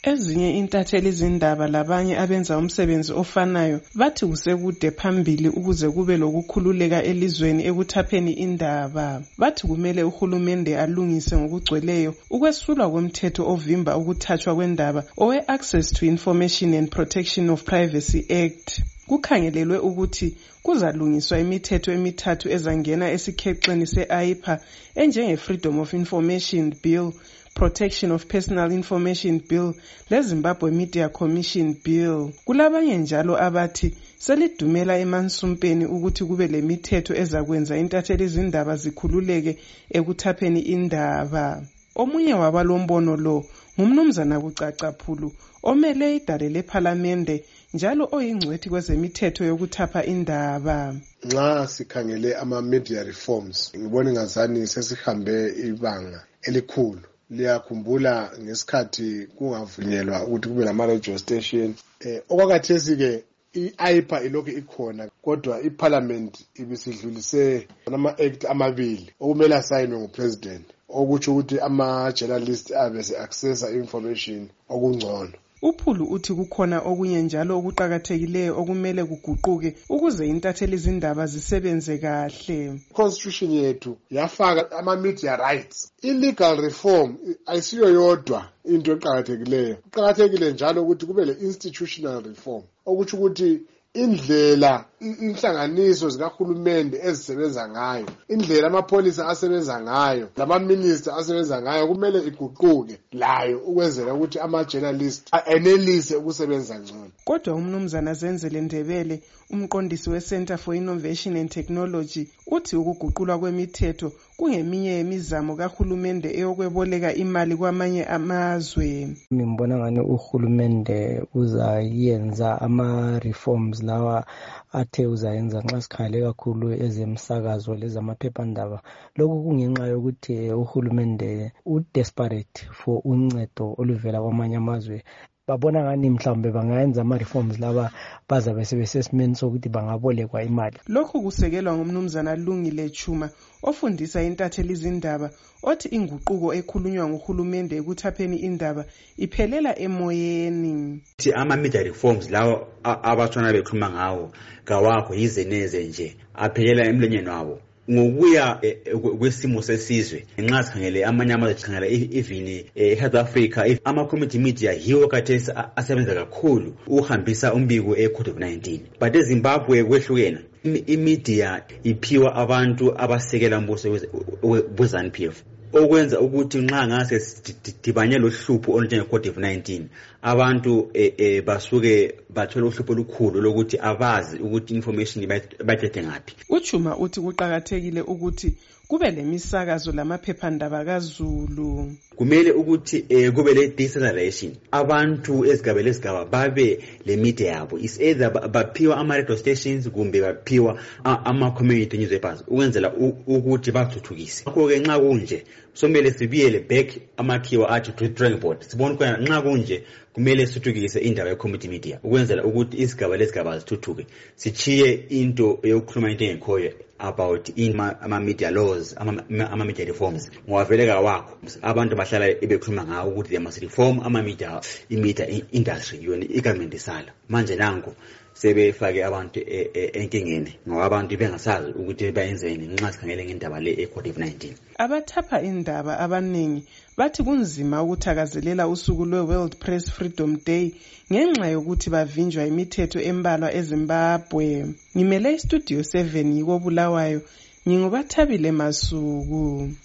Ezinye intatheli izindaba labanye abenza umsebenzi ofanayo bathi kusekude phambili ukuze kube lokukhululeka elizweni ekuthapheni indaba. Bathi kumele uhulumende alungise ngokugcweleyo ukwesulwa komthetho ovimba ukuthathwa kwendaba owe-Access to Information and Protection of Privacy Act. Kukhangelelwe ukuthi kuzalungiswa imithetho emithathu ezangena esikhexeni se-AIPA enjenge-Freedom of Information Bill, Protection of Personal Information Bill, le-Zimbabwe Media Commission Bill. Kulabanye njalo abathi selidumela emansumpeni ukuthi kube lemithetho ezakwenza intatheli izindaba zikhululeke ekuthapheni indaba. Omunye wabalombono lo ngumnumzana Kucacaphulu omele idale lephalamende njalo oyingcwethi kwezemithetho yokuthapha indaba. Nxa sikhangele ama-media reforms, ngibona ngazani sesihambe ibanga elikhulu. Liyakhumbula ngesikhathi kungavunyelwa ukuthi kube nama-radio station. Okwakhathesi-ke i-AIPA ilokhu ikhona, kodwa iparliament ibisidlulise ama-act amabili okumele asayinwe ngupresident, okutsho ukuthi ama-journalist abese-accessa information okungcono. Uphulu uthi kukhona okunye njalo okuqhakathekileyo okumele kuguquke ukuze intatheli izindaba zisebenze kahle. Constitution yethu yafaka ama-media rights. I-legal reform ayisiyo yodwa into eqhakathekileyo. Kuqhakathekile njalo ukuthi kube le-institutional reform, okutsho ukuthi indlela inhlanganiso zikahulumende ezisebenza ngayo, indlela amapholisa asebenza ngayo, lama-minister asebenza ngayo kumele iguquke layo ukwenzela ukuthi ama-journalist enelise ukusebenza ngcono. Kodwa umnumzana Zenzele Ndebele, umqondisi we-Center for Innovation and Technology, uthi ukuguqulwa kwemithetho kungeminye yemizamo kahulumende eyokweboleka imali kwamanye amazwe. Ngibona ngani uhulumende uzayenza ama-reforms lawa athe uzayenza nxa sikhangele kakhulu ezemsakazo lezamaphephandaba. Lokhu kungenxa yokuthi uhulumende u-desperate for uncedo oluvela kwamanye amazwe. Babona ngani mhlawumbe bangayenza ama-reforms laba bazabe sebesesimeni sokuthi bangabolekwa imali. Lokhu kusekelwa ngumnumzana Lungile Chuma ofundisa intatheli izindaba othi inguquko ekhulunywa nguhulumende ekuthapheni indaba iphelela emoyeni. Ama-media reforms lawo abathwana bekhuluma ngawo kawakho yizeneze nje aphelela emlonyeni wabo. Ngokuya kwesimo sesizwe nxa sikhangele amanye amazwe sikhangela even eSouth Africa ama-community media yiwo khathesi asebenza kakhulu ukuhambisa umbiko e-COVID-19, but eZimbabwe kwehlukena. Imedia iphiwa abantu abasekela mbuso we-ZANU-PF okwenza ukuthi nxa ngase sidibanye lohlupho olunjenge-COVID-19 abantu basuke bathola uhlupho olukhulu lokuthi abazi ukuthi information bayithethe ngaphi. Uchuma uthi kuqhakathekile ukuthi kube lemisakazo lamaphephandaba kaZulu. Kumele ukuthi kube le decentralization, abantu ezigaba babe le media yabo, is either baphiwa ama-radio stations kumbe baphiwa ama-community newspapers ukwenzela ukuthi bathuthukise. Ngakho-ke nxa kunje somele sibiyele back amakhiwa athi drawing board, sibone khona nxa kunje kumele sithuthukise indaba ye-community media ukwenzela ukuthi izigaba zithuthuke, sichiye into yokukhuluma into engekhoyo about ama-media laws, ama-media reforms. Ngwaveleka wakho abantu bahlala bekhuluma ngawo ukuthi they must reform ama-media industry, yona i-government isala. Manje nango sebefake abantu enkingeni ngoba abantu bengasazi ukuthi bayenzeni nxa sikhangele ngendaba le e-COVID-19. Abathapha indaba abaningi bathi kunzima ukuthakazelela usuku lwe-World Press Freedom Day ngenxa yokuthi bavinjwa imithetho embalwa eZimbabwe. Ngimele iStudio 7 yiko Bulawayo, nginguBathabile Masuku.